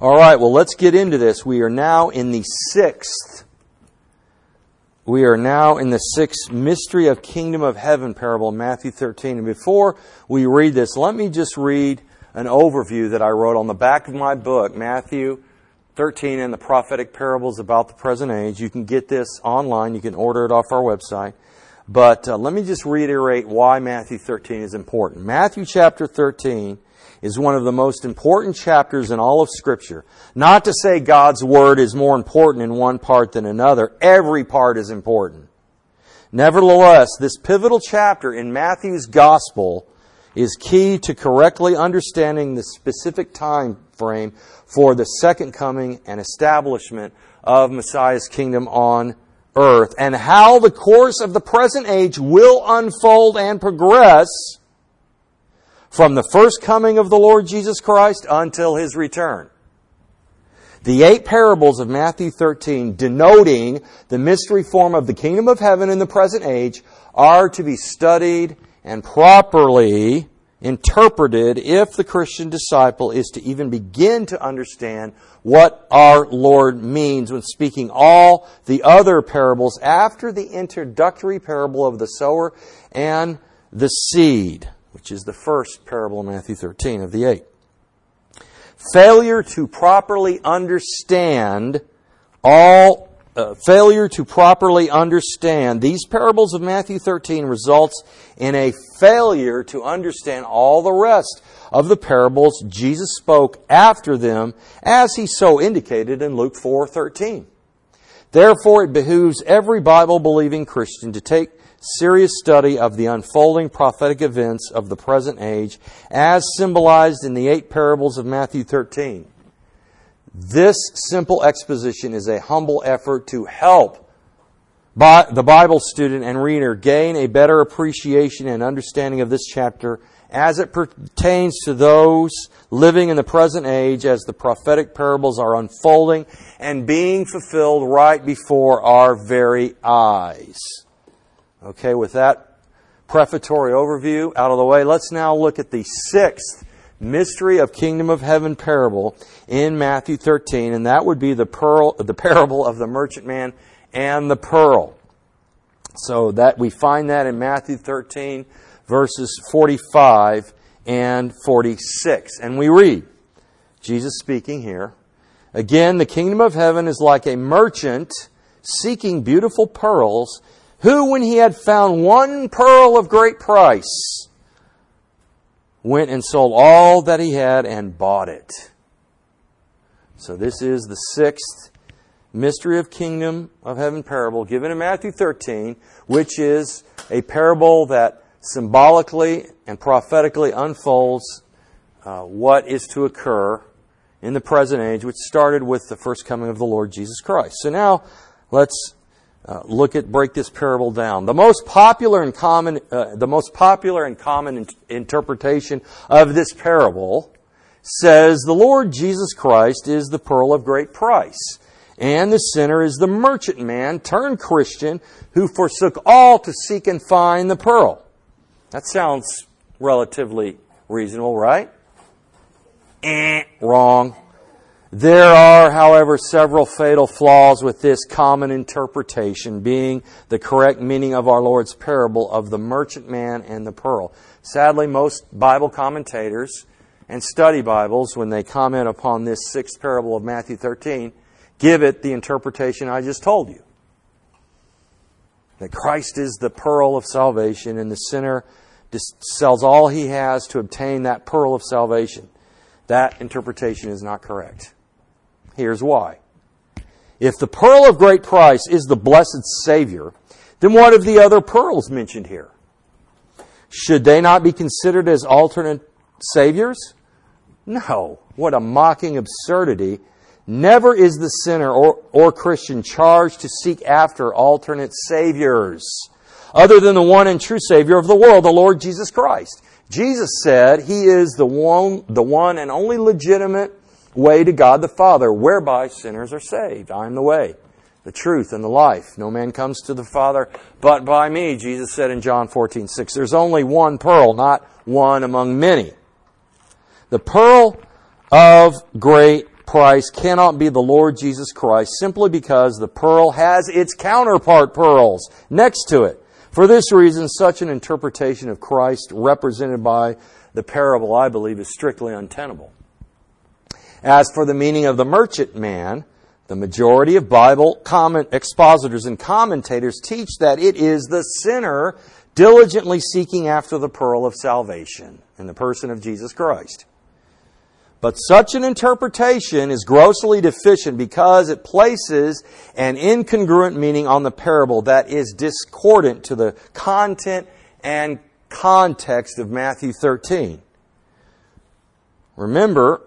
All right, well, let's get into this. We are now in the sixth mystery of Kingdom of Heaven parable in Matthew 13. And before we read this, let me just read an overview that I wrote on the back of my book, Matthew 13 and the Prophetic Parables About the Present Age. You can get this online. You can order it off our website. But let me just reiterate why Matthew 13 is important. Matthew chapter 13 is one of the most important chapters in all of Scripture. Not to say God's Word is more important in one part than another. Every part is important. Nevertheless, this pivotal chapter in Matthew's Gospel is key to correctly understanding the specific time frame for the second coming and establishment of Messiah's kingdom on earth, and how the course of the present age will unfold and progress from the first coming of the Lord Jesus Christ until His return. The 8 parables of Matthew 13, denoting the mystery form of the kingdom of heaven in the present age, are to be studied and properly interpreted if the Christian disciple is to even begin to understand what our Lord means when speaking all the other parables after the introductory parable of the sower and the seed, which is the first parable of Matthew 13 of the 8. Failure to properly understand these parables of Matthew 13 results in a failure to understand all the rest of the parables Jesus spoke after them, as He so indicated in Luke 4:13. Therefore, it behooves every Bible-believing Christian to take serious study of the unfolding prophetic events of the present age as symbolized in the 8 parables of Matthew 13. This simple exposition is a humble effort to help the Bible student and reader gain a better appreciation and understanding of this chapter as it pertains to those living in the present age as the prophetic parables are unfolding and being fulfilled right before our very eyes. Okay, with that prefatory overview out of the way, let's now look at the 6th mystery of Kingdom of Heaven parable in Matthew 13, and that would be the parable of the merchant man and the pearl. So that we find that in Matthew 13, verses 45 and 46. And we read, Jesus speaking here, "Again, the kingdom of heaven is like a merchant seeking beautiful pearls, who, when he had found one pearl of great price, went and sold all that he had and bought it." So this is the 6th mystery of Kingdom of Heaven parable given in Matthew 13, which is a parable that symbolically and prophetically unfolds what is to occur in the present age, which started with the first coming of the Lord Jesus Christ. So now let's break this parable down. The most popular and common interpretation of this parable says the Lord Jesus Christ is the pearl of great price, and the sinner is the merchant man turned Christian who forsook all to seek and find the pearl. That sounds relatively reasonable, right? Wrong. There are, however, several fatal flaws with this common interpretation, being the correct meaning of our Lord's parable of the merchant man and the pearl. Sadly, most Bible commentators and study Bibles, when they comment upon this 6th parable of Matthew 13, give it the interpretation I just told you. That Christ is the pearl of salvation, and the sinner sells all he has to obtain that pearl of salvation. That interpretation is not correct. Here's why. If the pearl of great price is the blessed Savior, then what of the other pearls mentioned here? Should they not be considered as alternate Saviors? No. What a mocking absurdity. Never is the sinner or Christian charged to seek after alternate Saviors, other than the one and true Savior of the world, the Lord Jesus Christ. Jesus said He is the one and only legitimate way to God the Father, whereby sinners are saved. I am the way, the truth, and the life. No man comes to the Father but by me, Jesus said in John 14:6. There's only one pearl, not one among many. The pearl of great price cannot be the Lord Jesus Christ simply because the pearl has its counterpart pearls next to it. For this reason, such an interpretation of Christ represented by the parable, I believe, is strictly untenable. As for the meaning of the merchantman, the majority of Bible expositors and commentators teach that it is the sinner diligently seeking after the pearl of salvation in the person of Jesus Christ. But such an interpretation is grossly deficient because it places an incongruent meaning on the parable that is discordant to the content and context of Matthew 13. Remember,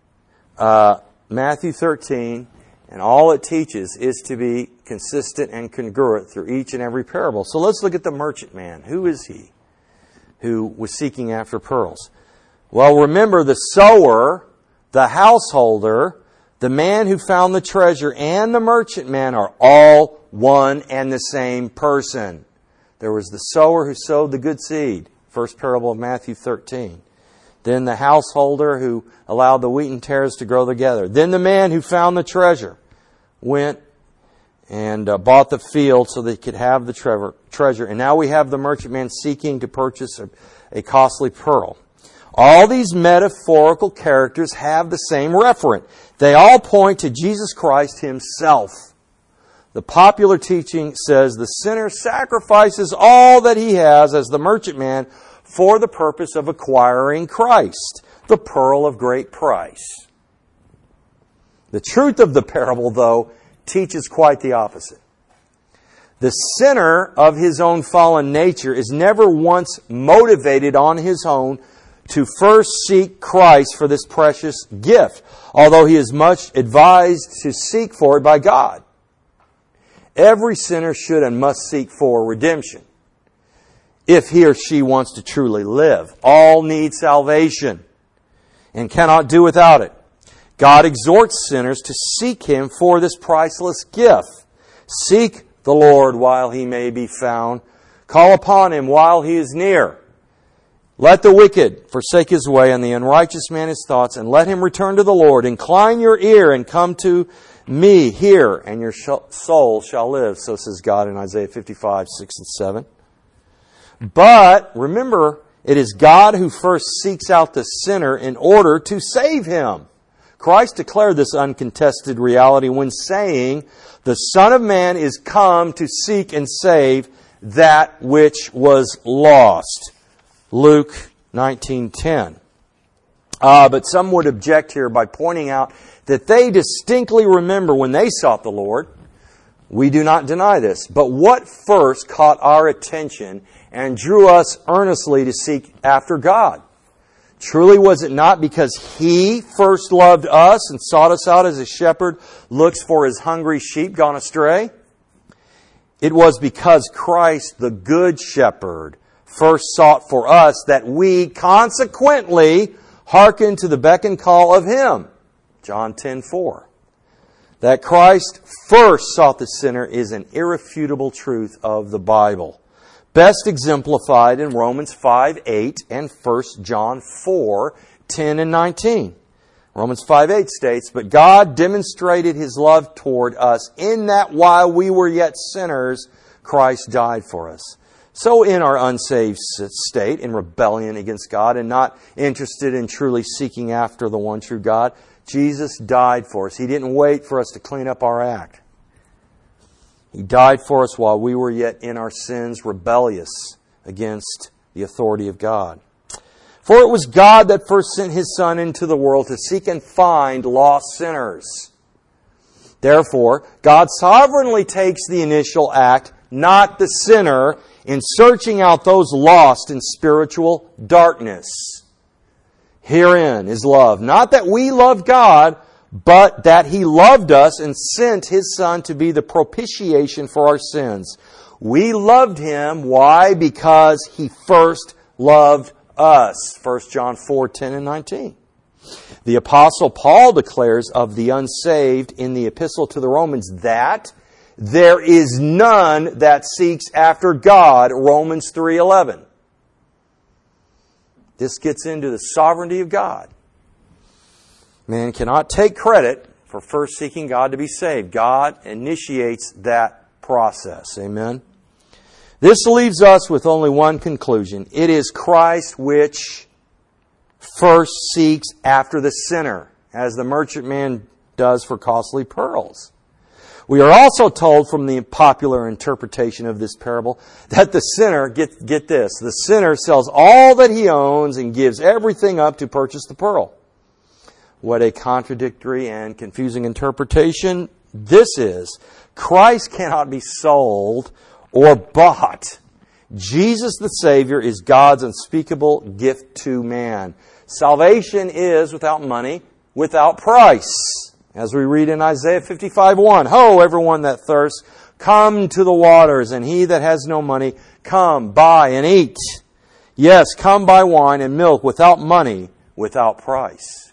Matthew 13, and all it teaches is to be consistent and congruent through each and every parable. So let's look at the merchantman. Who is he who was seeking after pearls? Well, remember, the sower, the householder, the man who found the treasure, and the merchantman are all one and the same person. There was the sower who sowed the good seed, first parable of Matthew 13. Then the householder who allowed the wheat and tares to grow together. Then the man who found the treasure went and bought the field so that he could have the treasure. And now we have the merchantman seeking to purchase a costly pearl. All these metaphorical characters have the same referent. They all point to Jesus Christ Himself. The popular teaching says the sinner sacrifices all that he has as the merchantman for the purpose of acquiring Christ, the pearl of great price. The truth of the parable, though, teaches quite the opposite. The sinner of his own fallen nature is never once motivated on his own to first seek Christ for this precious gift, although he is much advised to seek for it by God. Every sinner should and must seek for redemption if he or she wants to truly live. All need salvation and cannot do without it. God exhorts sinners to seek Him for this priceless gift. Seek the Lord while He may be found. Call upon Him while He is near. Let the wicked forsake his way and the unrighteous man his thoughts, and let him return to the Lord. Incline your ear and come to me, hear, and your soul shall live. So says God in Isaiah 55, 6 and 7. But remember, it is God who first seeks out the sinner in order to save him. Christ declared this uncontested reality when saying, "The Son of Man is come to seek and save that which was lost." Luke 19:10. But some would object here by pointing out that they distinctly remember when they sought the Lord. We do not deny this. But what first caught our attention and drew us earnestly to seek after God? Truly was it not because He first loved us and sought us out as a shepherd looks for his hungry sheep gone astray? It was because Christ, the Good Shepherd, first sought for us that we consequently hearken to the beck and call of Him. John 10:4. That Christ first sought the sinner is an irrefutable truth of the Bible. Best exemplified in Romans 5:8 and 1 John 4:10 and 19. Romans 5:8 states, "But God demonstrated His love toward us in that while we were yet sinners, Christ died for us." So in our unsaved state, in rebellion against God and not interested in truly seeking after the one true God, Jesus died for us. He didn't wait for us to clean up our act. He died for us while we were yet in our sins, rebellious against the authority of God. For it was God that first sent His Son into the world to seek and find lost sinners. Therefore, God sovereignly takes the initial act, not the sinner, in searching out those lost in spiritual darkness. Herein is love. Not that we love God, but that He loved us and sent His Son to be the propitiation for our sins. We loved Him. Why? Because He first loved us. 1 John 4:10 and 19. The Apostle Paul declares of the unsaved in the Epistle to the Romans that there is none that seeks after God, Romans 3:11. This gets into the sovereignty of God. Man cannot take credit for first seeking God to be saved. God initiates that process. Amen. This leaves us with only one conclusion. It is Christ which first seeks after the sinner, as the merchantman does for costly pearls. We are also told from the popular interpretation of this parable that the sinner, get this, the sinner sells all that he owns and gives everything up to purchase the pearl. What a contradictory and confusing interpretation this is. Christ cannot be sold or bought. Jesus the Savior is God's unspeakable gift to man. Salvation is without money, without price. As we read in Isaiah 55:1, Ho, everyone that thirsts, come to the waters, and he that has no money, come, buy and eat. Yes, come buy wine and milk without money, without price.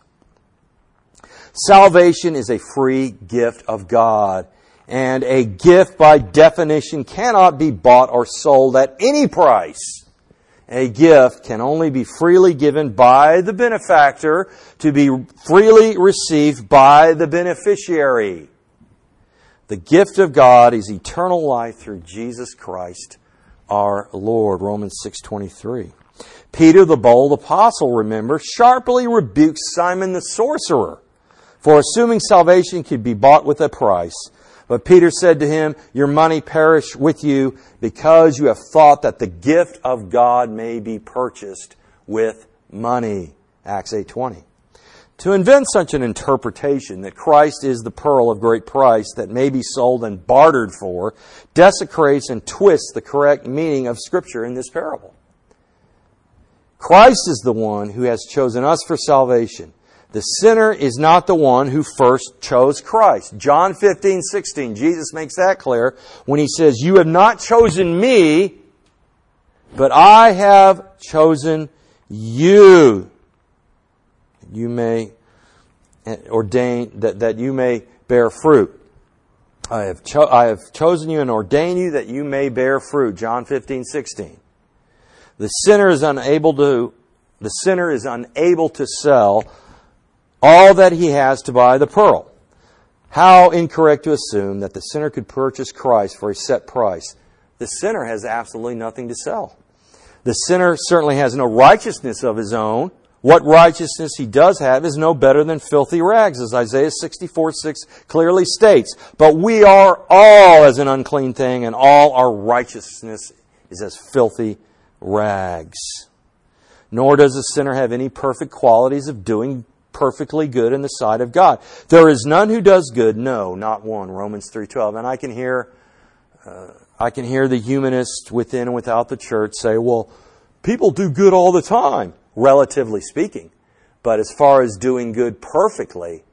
Salvation is a free gift of God, and a gift by definition cannot be bought or sold at any price. A gift can only be freely given by the benefactor to be freely received by the beneficiary. The gift of God is eternal life through Jesus Christ our Lord. Romans 6:23. Peter the bold apostle, remember, sharply rebuked Simon the sorcerer for assuming salvation could be bought with a price. But Peter said to him, your money perish with you because you have thought that the gift of God may be purchased with money. Acts 8:20. To invent such an interpretation that Christ is the pearl of great price that may be sold and bartered for desecrates and twists the correct meaning of Scripture in this parable. Christ is the one who has chosen us for salvation. The sinner is not the one who first chose Christ. John 15:16, Jesus makes that clear when He says, you have not chosen me, but I have chosen you. You may ordain that you may bear fruit. I have chosen you and ordained you that you may bear fruit. John 15:16. The sinner is unable to sell all that he has to buy the pearl. How incorrect to assume that the sinner could purchase Christ for a set price. The sinner has absolutely nothing to sell. The sinner certainly has no righteousness of his own. What righteousness he does have is no better than filthy rags, as Isaiah 64:6 clearly states. But we are all as an unclean thing, and all our righteousness is as filthy rags. Nor does the sinner have any perfect qualities of doing perfectly good in the sight of God. There is none who does good, no, not one. Romans 3:12. And I can hear the humanist within and without the church say, well, people do good all the time, relatively speaking. But as far as doing good perfectly,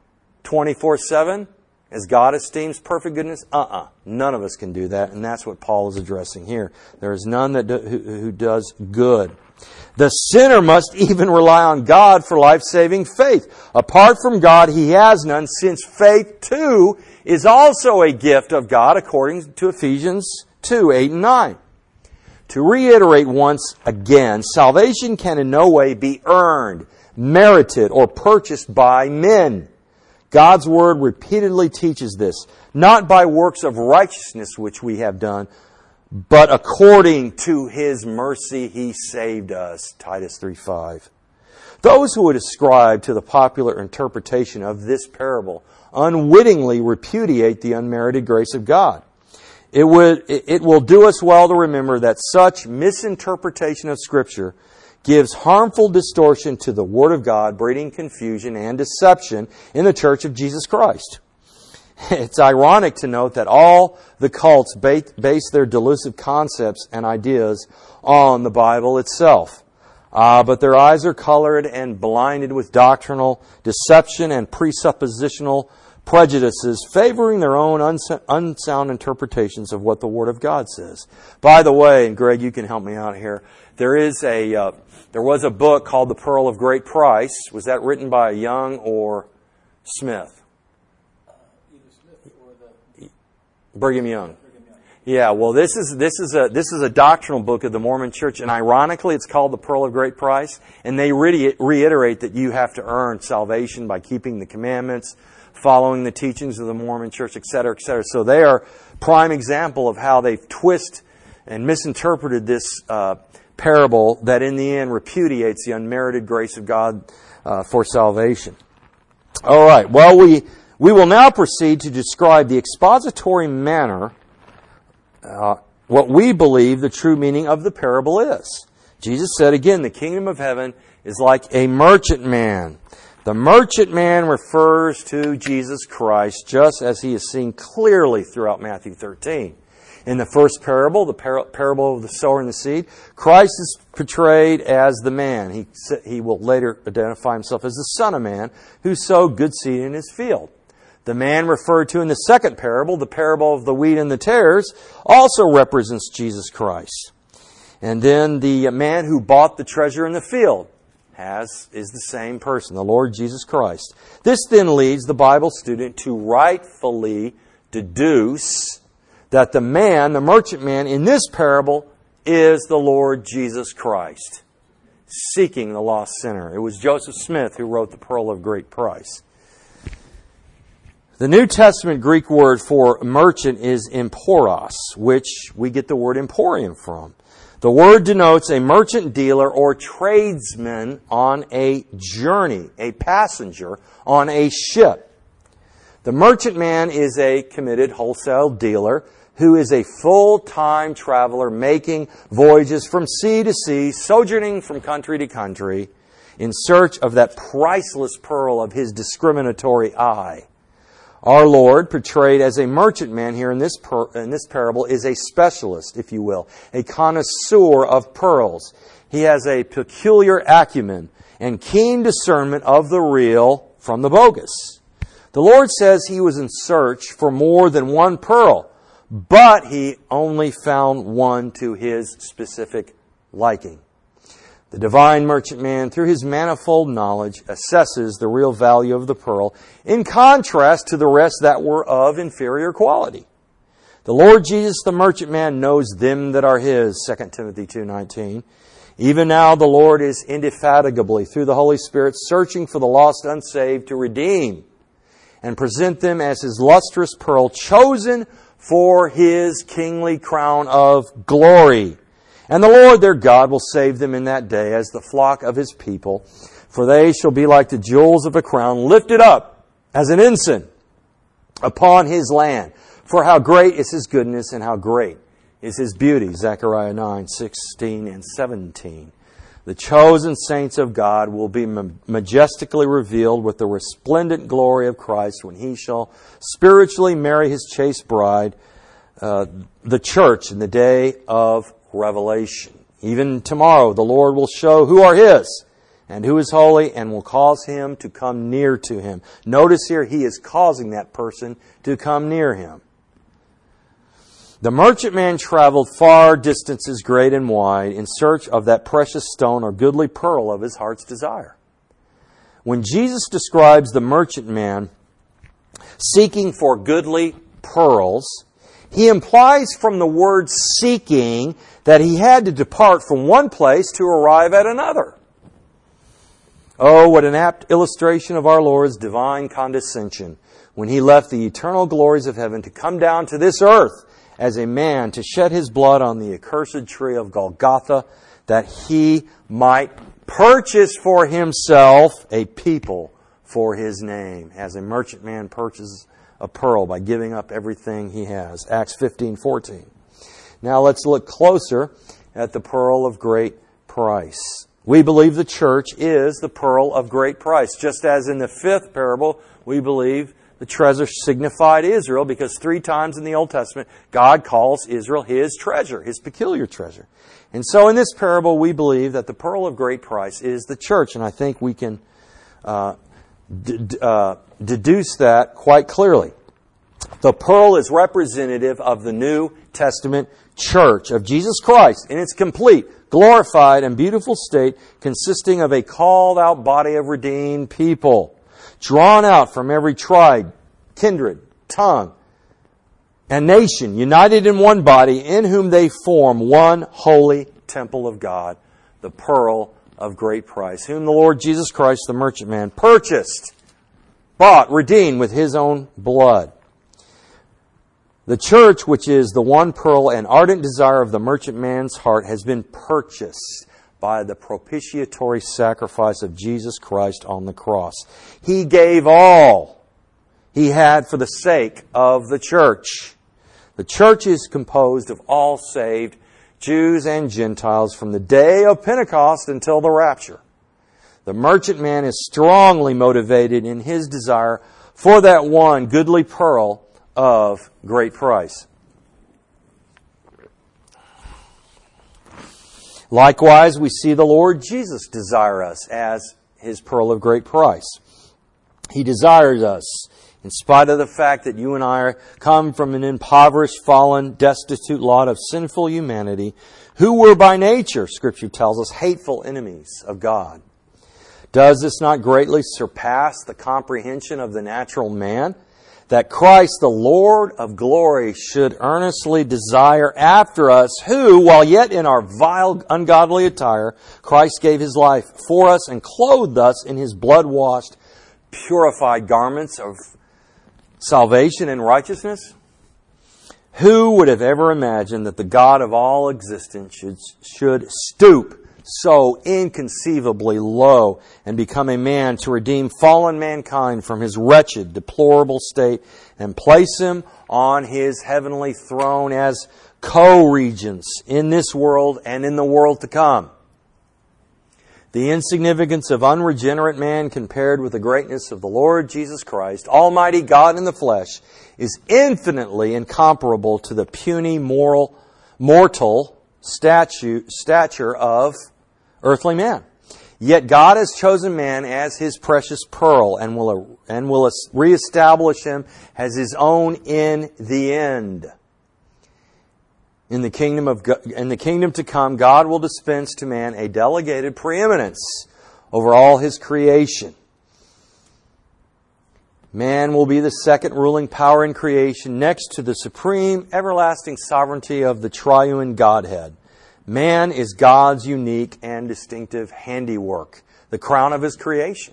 24/7, as God esteems perfect goodness, none of us can do that. And that's what Paul is addressing here. There is none who does good. The sinner must even rely on God for life-saving faith. Apart from God, he has none, since faith, too, is also a gift of God, according to Ephesians 2:8-9. To reiterate once again, salvation can in no way be earned, merited, or purchased by men. God's Word repeatedly teaches this, not by works of righteousness which we have done, but according to His mercy He saved us. Titus 3:5. Those who would ascribe to the popular interpretation of this parable unwittingly repudiate the unmerited grace of God. It will do us well to remember that such misinterpretation of Scripture gives harmful distortion to the Word of God, breeding confusion and deception in the Church of Jesus Christ. It's ironic to note that all the cults base their delusive concepts and ideas on the Bible itself. But their eyes are colored and blinded with doctrinal deception and presuppositional prejudices, favoring their own unsound interpretations of what the Word of God says. By the way, and Greg, you can help me out here, there was a book called The Pearl of Great Price. Was that written by Young or Smith? Either Smith or Brigham Young. Yeah, well, this is a doctrinal book of the Mormon Church, and ironically, it's called the Pearl of Great Price. And they reiterate that you have to earn salvation by keeping the commandments, following the teachings of the Mormon Church, etc., etc. So they are prime example of how they've twisted and misinterpreted this parable that, in the end, repudiates the unmerited grace of God for salvation. All right. Well, we will now proceed to describe the expository manner. What we believe the true meaning of the parable is. Jesus said again, the kingdom of heaven is like a merchant man. The merchant man refers to Jesus Christ, just as he is seen clearly throughout Matthew 13. In the first parable, the parable of the sower and the seed, Christ is portrayed as the man. He will later identify himself as the Son of Man who sowed good seed in his field. The man referred to in the second parable, the parable of the wheat and the tares, also represents Jesus Christ. And then the man who bought the treasure in the field is the same person, the Lord Jesus Christ. This then leads the Bible student to rightfully deduce that the merchant man in this parable, is the Lord Jesus Christ, seeking the lost sinner. It was Joseph Smith who wrote the Pearl of Great Price. The New Testament Greek word for merchant is emporos, which we get the word emporium from. The word denotes a merchant dealer or tradesman on a journey, a passenger on a ship. The merchant man is a committed wholesale dealer who is a full-time traveler making voyages from sea to sea, sojourning from country to country in search of that priceless pearl of his discriminatory eye. Our Lord, portrayed as a merchant man here in this parable, is a specialist, if you will, a connoisseur of pearls. He has a peculiar acumen and keen discernment of the real from the bogus. The Lord says he was in search for more than one pearl, but he only found one to his specific liking. The divine merchant man, through his manifold knowledge, assesses the real value of the pearl in contrast to the rest that were of inferior quality. The Lord Jesus, the merchant man, knows them that are his, 2 Timothy 2:19. Even now the Lord is indefatigably, through the Holy Spirit, searching for the lost unsaved to redeem and present them as his lustrous pearl, chosen for his kingly crown of glory. And the Lord their God will save them in that day as the flock of his people, for they shall be like the jewels of a crown, lifted up as an ensign upon his land. For how great is his goodness and how great is his beauty. Zechariah 9:16 and 17. The chosen saints of God will be majestically revealed with the resplendent glory of Christ when he shall spiritually marry his chaste bride, the church, in the day of revelation. Even tomorrow the Lord will show who are his and who is holy and will cause him to come near to him. Notice here, he is causing that person to come near him. The merchant man traveled far distances great and wide in search of that precious stone or goodly pearl of his heart's desire. When Jesus describes the merchant man seeking for goodly pearls, he implies from the word seeking that he had to depart from one place to arrive at another. Oh, what an apt illustration of our Lord's divine condescension when he left the eternal glories of heaven to come down to this earth as a man to shed his blood on the accursed tree of Golgotha, that he might purchase for himself a people for his name, as a merchant man purchases a pearl by giving up everything he has. Acts 15:14. Now let's look closer at the pearl of great price. We believe the church is the pearl of great price. Just as in the fifth parable, we believe the treasure signified Israel, because 3 times in the Old Testament, God calls Israel his treasure, his peculiar treasure. And so in this parable, we believe that the pearl of great price is the church. And I think we can deduce that quite clearly. The pearl is representative of the New Testament church of Jesus Christ in its complete, glorified, and beautiful state, consisting of a called-out body of redeemed people, drawn out from every tribe, kindred, tongue, and nation, united in one body, in whom they form one holy temple of God, the pearl of great price, whom the Lord Jesus Christ, the merchantman, purchased, bought, redeemed with His own blood. The church, which is the one pearl and ardent desire of the merchantman's heart, has been purchased by the propitiatory sacrifice of Jesus Christ on the cross. He gave all He had for the sake of the church. The church is composed of all saved Jews and Gentiles from the day of Pentecost until the rapture. The merchantman is strongly motivated in his desire for that one goodly pearl of great price. Likewise, we see the Lord Jesus desire us as His pearl of great price. He desires us in spite of the fact that you and I come from an impoverished, fallen, destitute lot of sinful humanity who were by nature, Scripture tells us, hateful enemies of God. Does this not greatly surpass the comprehension of the natural man? That Christ, the Lord of glory, should earnestly desire after us, who, while yet in our vile, ungodly attire, Christ gave His life for us and clothed us in His blood-washed, purified garments of salvation and righteousness? Who would have ever imagined that the God of all existence should stoop so inconceivably low and become a man to redeem fallen mankind from his wretched, deplorable state and place him on His heavenly throne as co-regents in this world and in the world to come? The insignificance of unregenerate man compared with the greatness of the Lord Jesus Christ, Almighty God in the flesh, is infinitely incomparable to the puny mortal stature of earthly man. Yet God has chosen man as His precious pearl and will reestablish him as His own in the end. In the kingdom to come, God will dispense to man a delegated preeminence over all His creation. Man will be the second ruling power in creation next to the supreme, everlasting sovereignty of the triune Godhead. Man is God's unique and distinctive handiwork, the crown of His creation.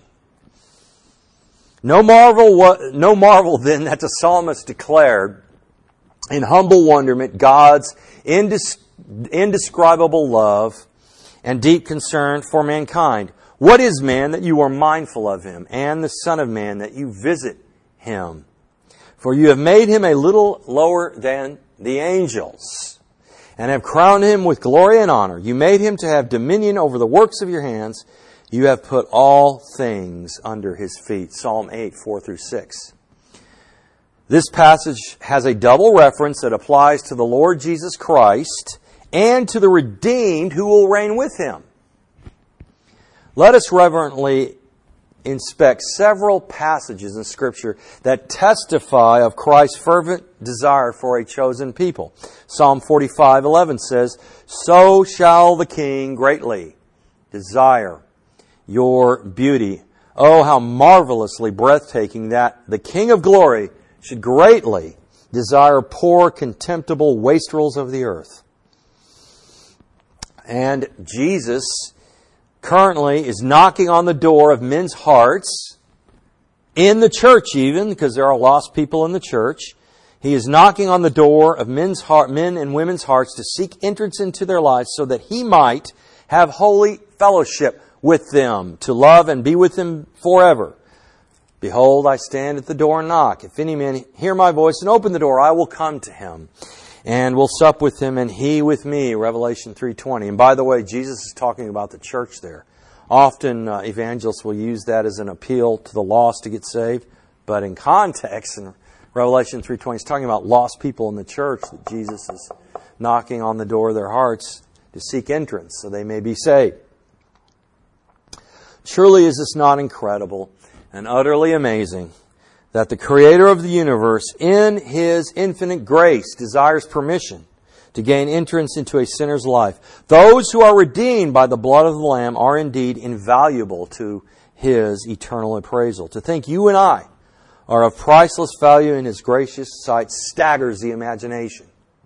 No marvel then that the psalmist declared in humble wonderment God's indescribable love and deep concern for mankind. What is man that you are mindful of him, and the Son of Man that you visit him? For you have made him a little lower than the angels, and have crowned him with glory and honor. You made him to have dominion over the works of your hands. You have put all things under his feet. Psalm 8, 4-6. This passage has a double reference that applies to the Lord Jesus Christ and to the redeemed who will reign with Him. Let us reverently inspect several passages in Scripture that testify of Christ's fervent desire for a chosen people. Psalm 45:11 says, "So shall the King greatly desire your beauty. Oh, how marvelously breathtaking that the King of glory should greatly desire poor, contemptible wastrels of the earth." And Jesus currently is knocking on the door of men's hearts, in the church even, because there are lost people in the church. He is knocking on the door of men and women's hearts to seek entrance into their lives so that He might have holy fellowship with them, to love and be with them forever. "Behold, I stand at the door and knock. If any man hear my voice and open the door, I will come to him and will sup with him and he with me." Revelation 3:20. And by the way, Jesus is talking about the church there. Often evangelists will use that as an appeal to the lost to get saved. But in context, in Revelation 3:20, he's talking about lost people in the church that Jesus is knocking on the door of their hearts to seek entrance so they may be saved. Surely is this not incredible and utterly amazing that the Creator of the universe, in His infinite grace, desires permission to gain entrance into a sinner's life. Those who are redeemed by the blood of the Lamb are indeed invaluable to His eternal appraisal. To think you and I are of priceless value in His gracious sight staggers the imagination.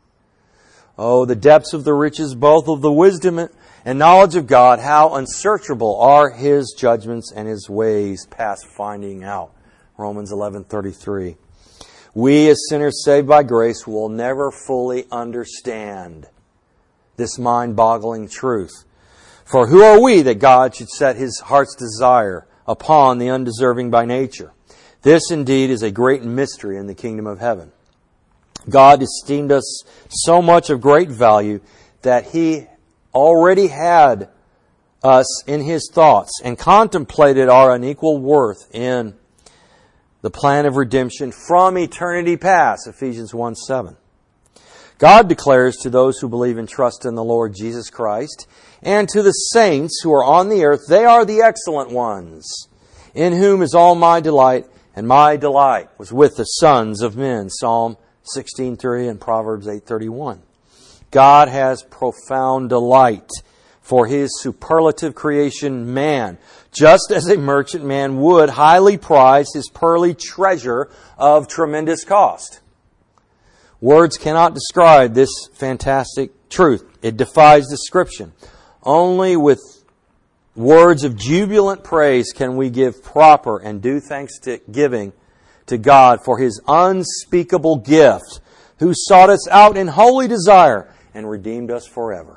Oh, the depths of the riches, both of the wisdom and knowledge of God, how unsearchable are His judgments and His ways past finding out. Romans 11:33. We as sinners saved by grace will never fully understand this mind-boggling truth. For who are we that God should set His heart's desire upon the undeserving by nature? This indeed is a great mystery in the kingdom of heaven. God esteemed us so much of great value that He already had us in His thoughts and contemplated our unequal worth in the plan of redemption from eternity past, Ephesians 1:7. God declares to those who believe and trust in the Lord Jesus Christ and to the saints who are on the earth, they are the excellent ones, in whom is all my delight, and my delight was with the sons of men, Psalm 16:3 and Proverbs 8:31. God has profound delight for His superlative creation, man, just as a merchant man would highly prize his pearly treasure of tremendous cost. Words cannot describe this fantastic truth. It defies description. Only with words of jubilant praise can we give proper and due thanksgiving to God for His unspeakable gift, who sought us out in holy desire and redeemed us forever.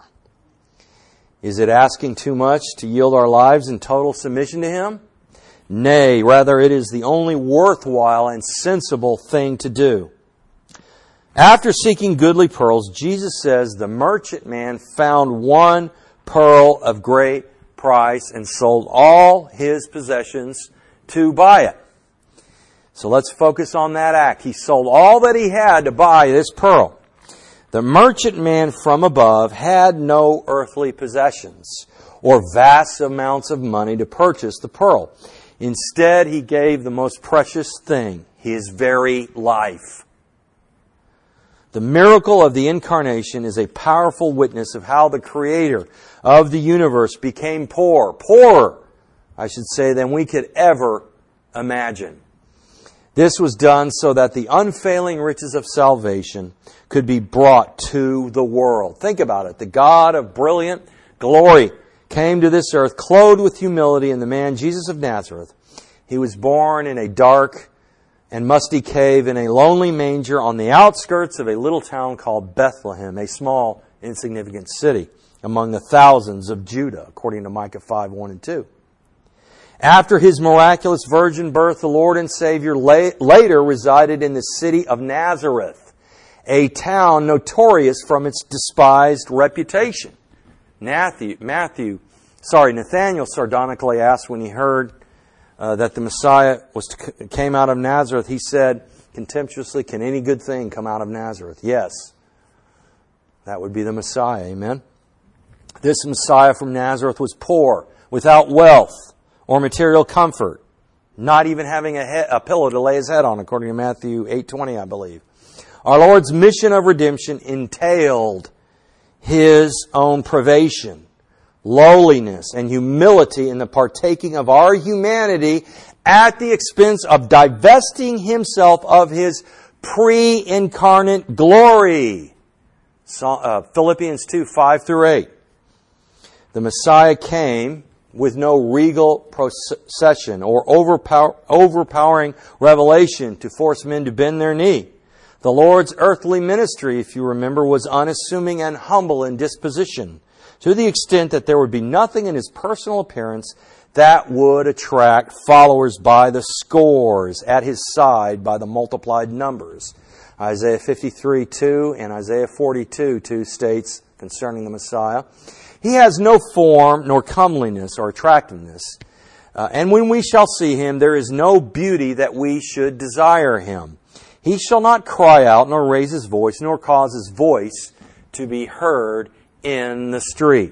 Is it asking too much to yield our lives in total submission to Him? Nay, rather it is the only worthwhile and sensible thing to do. After seeking goodly pearls, Jesus says the merchant man found one pearl of great price and sold all his possessions to buy it. So let's focus on that act. He sold all that he had to buy this pearl. The merchant man from above had no earthly possessions or vast amounts of money to purchase the pearl. Instead, he gave the most precious thing, his very life. The miracle of the Incarnation is a powerful witness of how the Creator of the universe became poorer, I should say, than we could ever imagine. This was done so that the unfailing riches of salvation could be brought to the world. Think about it. The God of brilliant glory came to this earth clothed with humility in the man Jesus of Nazareth. He was born in a dark and musty cave in a lonely manger on the outskirts of a little town called Bethlehem, a small, insignificant city among the thousands of Judah, according to Micah 5:1 and 2. After His miraculous virgin birth, the Lord and Savior later resided in the city of Nazareth, a town notorious from its despised reputation. Nathaniel sardonically asked when he heard that the Messiah came out of Nazareth, he said contemptuously, "Can any good thing come out of Nazareth?" Yes, that would be the Messiah, amen? This Messiah from Nazareth was poor, without wealth or material comfort, not even having a pillow to lay his head on, according to Matthew 8:20, I believe. Our Lord's mission of redemption entailed His own privation, lowliness, and humility in the partaking of our humanity at the expense of divesting Himself of His pre-incarnate glory. Philippians 2:5-8. The Messiah came with no regal procession or overpowering revelation to force men to bend their knee. The Lord's earthly ministry, if you remember, was unassuming and humble in disposition, to the extent that there would be nothing in His personal appearance that would attract followers by the scores, at His side by the multiplied numbers. Isaiah 53:2 and Isaiah 42:2 states concerning the Messiah, He has no form nor comeliness or attractiveness. And when we shall see Him, there is no beauty that we should desire Him. He shall not cry out, nor raise His voice, nor cause His voice to be heard in the street.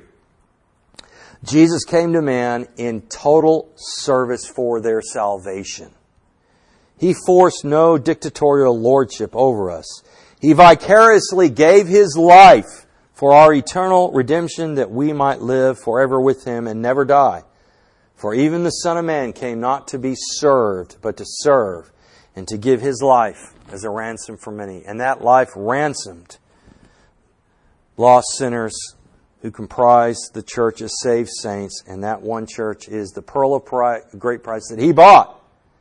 Jesus came to man in total service for their salvation. He forced no dictatorial lordship over us. He vicariously gave His life for our eternal redemption, that we might live forever with Him and never die. For even the Son of Man came not to be served, but to serve, and to give His life as a ransom for many. And that life ransomed lost sinners who comprise the church as saved saints, and that one church is the pearl of great price that He bought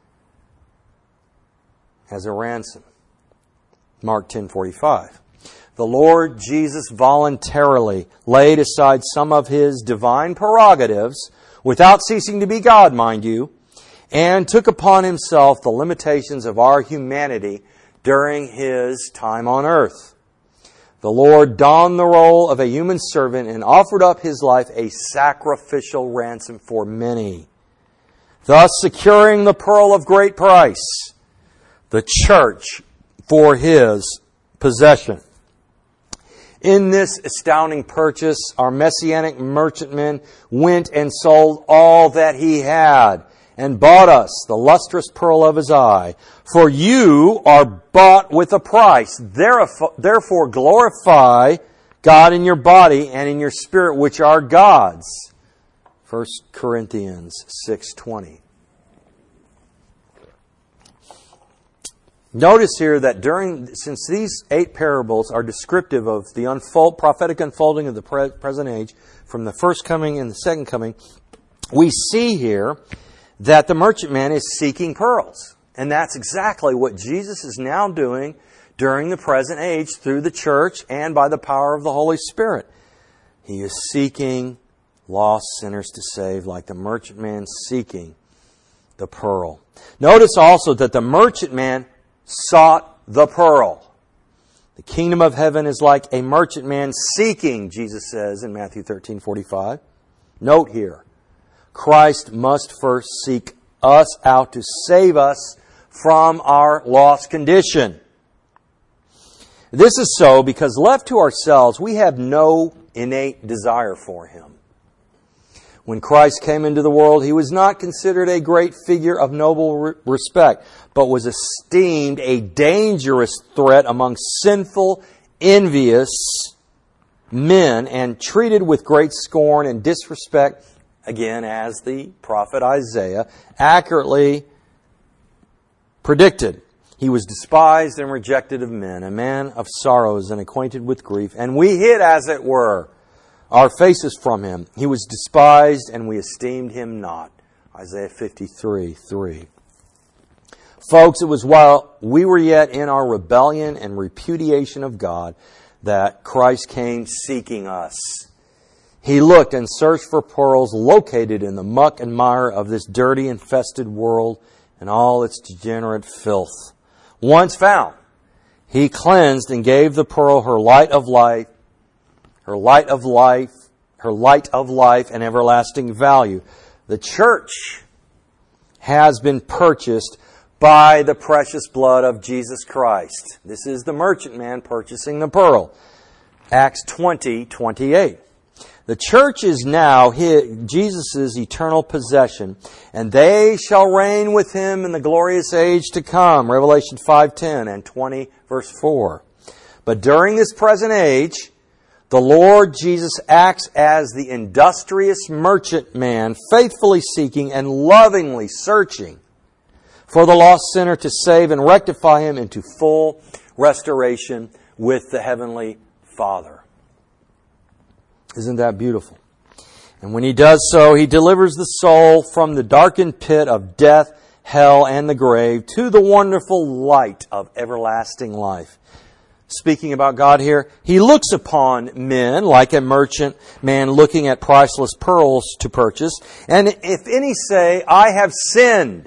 as a ransom. Mark 10:45. The Lord Jesus voluntarily laid aside some of His divine prerogatives, without ceasing to be God, mind you, and took upon Himself the limitations of our humanity during His time on earth. The Lord donned the role of a human servant and offered up His life a sacrificial ransom for many, thus securing the pearl of great price, the church, for His possession. In this astounding purchase, our messianic merchantman went and sold all that he had and bought us the lustrous pearl of His eye. For you are bought with a price. Therefore glorify God in your body and in your spirit, which are God's. 1 Corinthians 6:20. Notice here that since these 8 parables are descriptive of the prophetic unfolding of the present age, from the first coming and the second coming, we see here that the merchantman is seeking pearls. And that's exactly what Jesus is now doing during the present age through the church and by the power of the Holy Spirit. He is seeking lost sinners to save, like the merchantman seeking the pearl. Notice also that the merchantman sought the pearl. The kingdom of heaven is like a merchantman seeking, Jesus says in Matthew 13:45. Note here, Christ must first seek us out to save us from our lost condition. This is so because left to ourselves, we have no innate desire for Him. When Christ came into the world, He was not considered a great figure of noble respect, but was esteemed a dangerous threat among sinful, envious men and treated with great scorn and disrespect, again, as the prophet Isaiah accurately predicted. He was despised and rejected of men, a man of sorrows and acquainted with grief, and we hid, as it were, our faces from Him. He was despised, and we esteemed Him not. Isaiah 53:3. Folks, it was while we were yet in our rebellion and repudiation of God that Christ came seeking us. He looked and searched for pearls located in the muck and mire of this dirty, infested world and all its degenerate filth. Once found, He cleansed and gave the pearl her light of life, and everlasting value. The church has been purchased by the precious blood of Jesus Christ. This is the merchantman purchasing the pearl. Acts 20:28. The church is now Jesus' eternal possession, and they shall reign with Him in the glorious age to come. Revelation 5:10 and 20 verse 4. But during this present age, the Lord Jesus acts as the industrious merchantman, faithfully seeking and lovingly searching for the lost sinner to save and rectify him into full restoration with the Heavenly Father. Isn't that beautiful? And when He does so, He delivers the soul from the darkened pit of death, hell, and the grave to the wonderful light of everlasting life. Speaking about God here, He looks upon men like a merchant man looking at priceless pearls to purchase. And if any say, I have sinned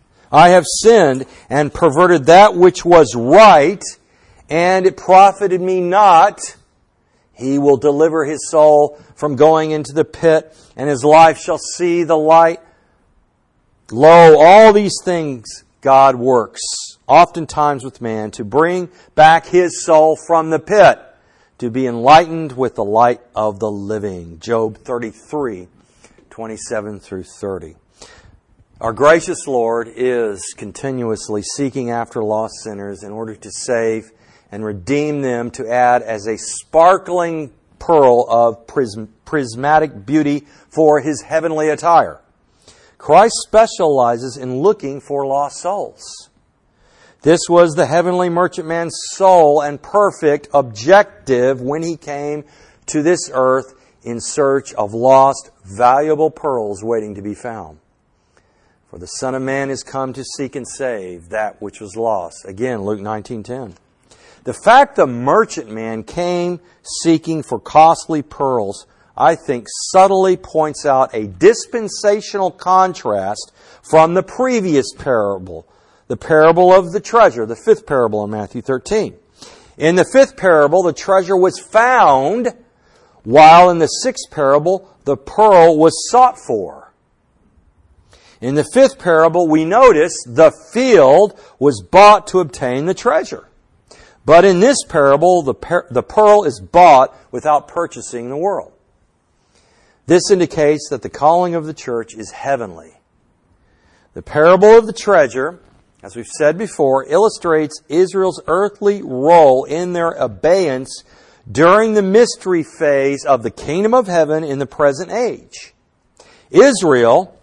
and perverted that which was right, and it profited me not, He will deliver his soul from going into the pit, and his life shall see the light. Lo, all these things God works, oftentimes with man, to bring back his soul from the pit, to be enlightened with the light of the living. Job 33:27 through 30. Our gracious Lord is continuously seeking after lost sinners in order to save and redeem them, to add as a sparkling pearl of prismatic beauty for His heavenly attire. Christ specializes in looking for lost souls. This was the heavenly merchantman's sole and perfect objective when he came to this earth in search of lost, valuable pearls waiting to be found. For the Son of Man is come to seek and save that which was lost. Again, Luke 19:10. The fact the merchantman came seeking for costly pearls, I think, subtly points out a dispensational contrast from the previous parable, the parable of the treasure, the fifth parable in Matthew 13. In the fifth parable, the treasure was found, while in the sixth parable, the pearl was sought for. In the fifth parable, we notice the field was bought to obtain the treasure. But in this parable, the pearl is bought without purchasing the world. This indicates that the calling of the church is heavenly. The parable of the treasure, as we've said before, illustrates Israel's earthly role in their abeyance during the mystery phase of the kingdom of heaven in the present age. Israel,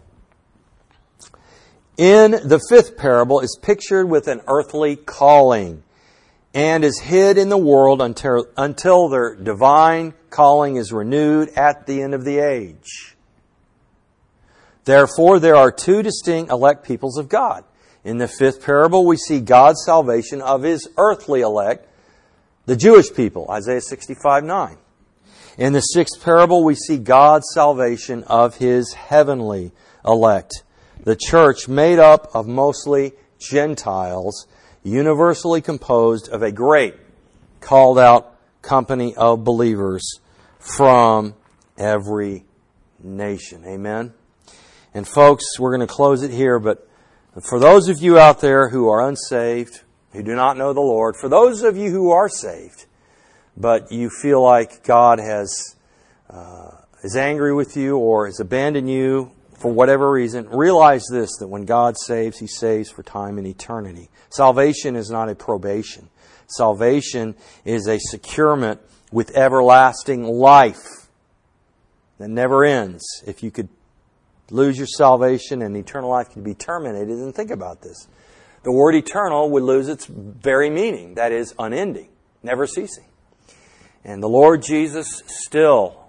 in the fifth parable, is pictured with an earthly calling and is hid in the world until their divine calling is renewed at the end of the age. Therefore, there are two distinct elect peoples of God. In the fifth parable, we see God's salvation of His earthly elect, the Jewish people, Isaiah 65:9. In the sixth parable, we see God's salvation of His heavenly elect, the church made up of mostly Gentiles, universally composed of a great, called out company of believers from every nation. Amen? And folks, we're going to close it here, but for those of you out there who are unsaved, who do not know the Lord, for those of you who are saved, but you feel like God is angry with you or has abandoned you for whatever reason, realize this, that when God saves, He saves for time and eternity. Salvation is not a probation. Salvation is a securement with everlasting life that never ends. If you could lose your salvation and eternal life could be terminated, then think about this. The word eternal would lose its very meaning. That is, unending, never ceasing. And the Lord Jesus still,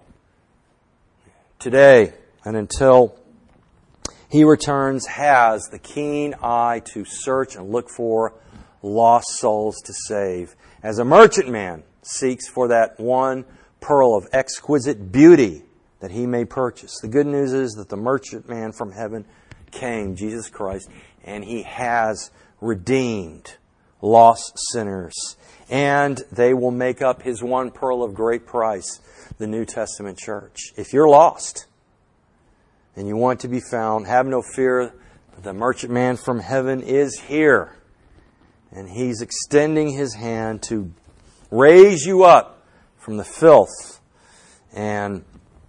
today and until He returns, has the keen eye to search and look for lost souls to save. As a merchantman seeks for that one pearl of exquisite beauty that he may purchase. The good news is that the merchantman from heaven came, Jesus Christ, and He has redeemed lost sinners. And they will make up His one pearl of great price, the New Testament church. If you're lost and you want to be found, have no fear. The merchantman from heaven is here. And He's extending His hand to raise you up from the filth and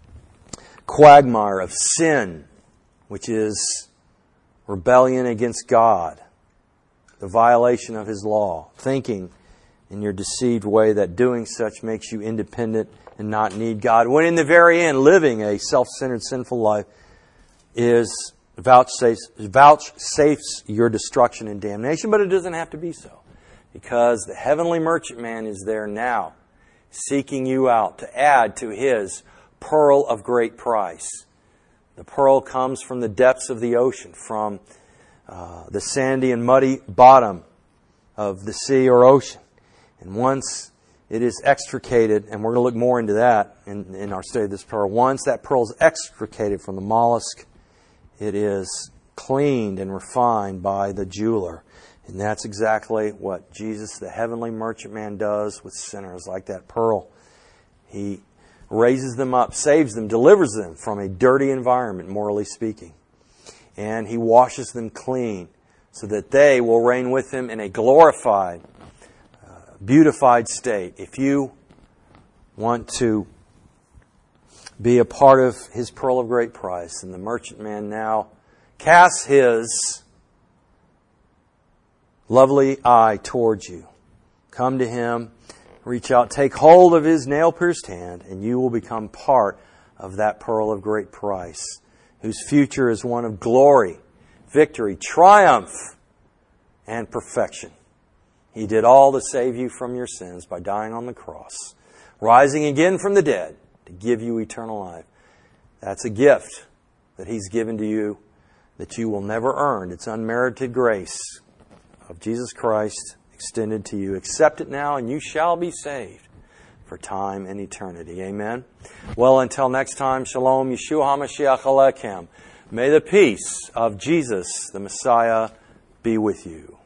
quagmire of sin, which is rebellion against God, the violation of His law, thinking in your deceived way that doing such makes you independent and not need God, when in the very end, living a self-centered, sinful life is vouchsafes your destruction and damnation, but it doesn't have to be so, because the heavenly merchantman is there now, seeking you out to add to His pearl of great price. The pearl comes from the depths of the ocean, from the sandy and muddy bottom of the sea or ocean. And once it is extricated, and we're going to look more into that in our study of this pearl, once that pearl is extricated from the mollusk, it is cleaned and refined by the jeweler. And that's exactly what Jesus, the heavenly merchantman, does with sinners like that pearl. He raises them up, saves them, delivers them from a dirty environment, morally speaking. And He washes them clean so that they will reign with Him in a glorified, beautified state. If you want to be a part of His pearl of great price, and the merchantman now casts his lovely eye towards you. Come to Him, reach out, take hold of His nail-pierced hand, and you will become part of that pearl of great price, whose future is one of glory, victory, triumph, and perfection. He did all to save you from your sins by dying on the cross, rising again from the dead to give you eternal life. That's a gift that He's given to you that you will never earn. It's unmerited grace of Jesus Christ extended to you. Accept it now and you shall be saved for time and eternity. Amen. Well, until next time, Shalom, Yeshua HaMashiach Alechem. May the peace of Jesus, the Messiah, be with you.